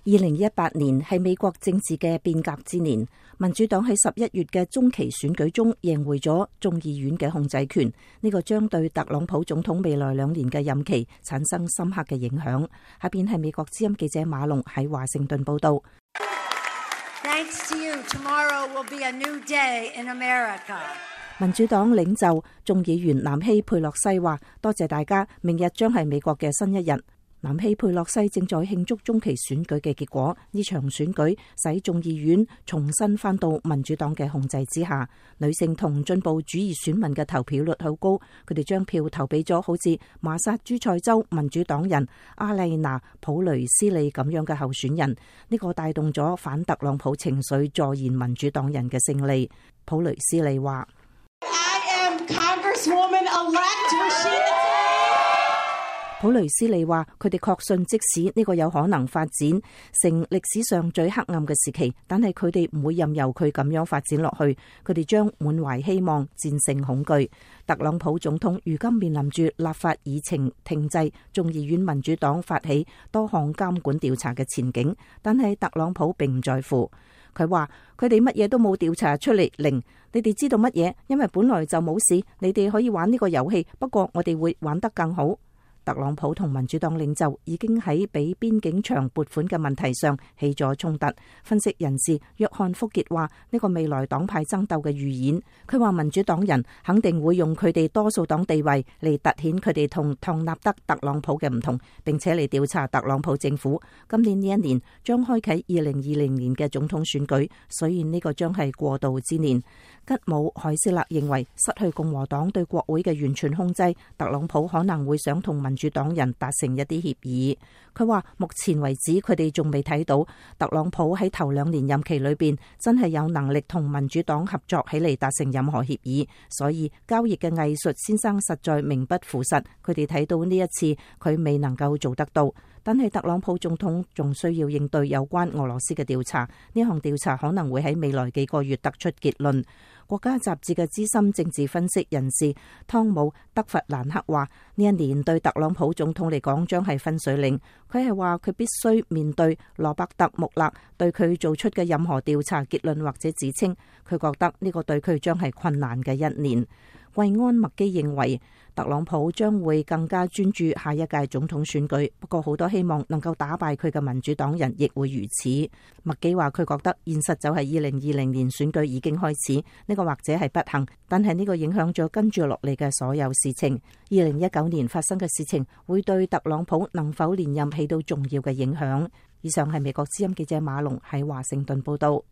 2018年係美國政治嘅變革之年，民主黨喺11月嘅中期選舉中贏回咗眾議院嘅控制權，呢個將對特朗普總統未來2年嘅任期產生深刻嘅影響。下邊係美國之音記者馬龍喺華盛頓報道。 Thanks to you, tomorrow will be a new day in America. 民主黨領袖眾議員南希佩洛西話：多謝大家，明日將係美國嘅新一日。南希佩洛西正在慶祝中期選舉嘅結果，呢場選舉使眾議院重新返到民主黨嘅控制之下。女性同進步主義選民嘅投票率好高，佢哋將票投俾咗好似馬薩諸塞州民主黨人阿麗娜普雷斯利咁樣嘅候選人，呢個帶動咗反特朗普情緒，助延民主黨人嘅勝利。普雷斯利話：普雷斯利話：佢哋確信即使呢個有可能發展成歷史上最黑暗嘅時期，但係佢哋唔會任由佢咁樣發展落去。佢哋將滿懷希望戰勝恐懼。特朗普總統如今面臨住立法議程停滯，眾議院民主黨發起多項監管調查嘅前景，但係特朗普並唔在乎。佢話：佢哋乜嘢都冇調查出嚟，零。你哋知道乜嘢？因為本來就冇事，你哋可以玩呢個遊戲，不過我哋會玩得更好。特朗普同民主黨領袖已經喺俾邊境牆撥款嘅問題上起咗衝突。分析人士約翰福傑話：呢個未來黨派爭鬥嘅預演。佢話民主黨人肯定會用佢哋多數黨地位嚟凸顯佢哋同唐納德特朗普嘅唔同，並且嚟調查特朗普政府。今年呢一年將開啟2020年嘅總統選舉，雖然呢個將係過渡之年。吉姆海斯勒認為失去共和黨對國會嘅完全控制，特朗普可能會想同民主黨人達成一啲協議。佢話目前為止佢哋仲未睇到特朗普喺頭2年任期裏邊真係有能力同民主黨合作起嚟達成任何協議，所以交易嘅藝術先生實在名不符實。佢哋睇到呢一次佢未能夠做得到。但係特朗普總統仲需要應對有關俄羅斯嘅調查，呢項調查可能會喺未來幾個月得出結論。國家雜誌嘅資深政治分析人士湯姆德弗蘭克話：呢一年對特朗普總統嚟講將係分水嶺。佢係話佢必須面對羅伯特穆勒對佢做出嘅任何調查結論或者指稱，佢覺得呢個對佢將係困難嘅一年。惠安麥基認為特朗普將會更加專注下一屆總統選舉，不過好多希望能夠打敗佢嘅民主黨人亦會如此。麥基話佢覺得現實就係2020年選舉已經開始，呢個或者係不幸，但係呢個影響咗跟住落嚟嘅所有事情。2019年發生嘅事情會對特朗普能否連任起到重要嘅影響。以上係美國之音記者馬龍喺華盛頓報道。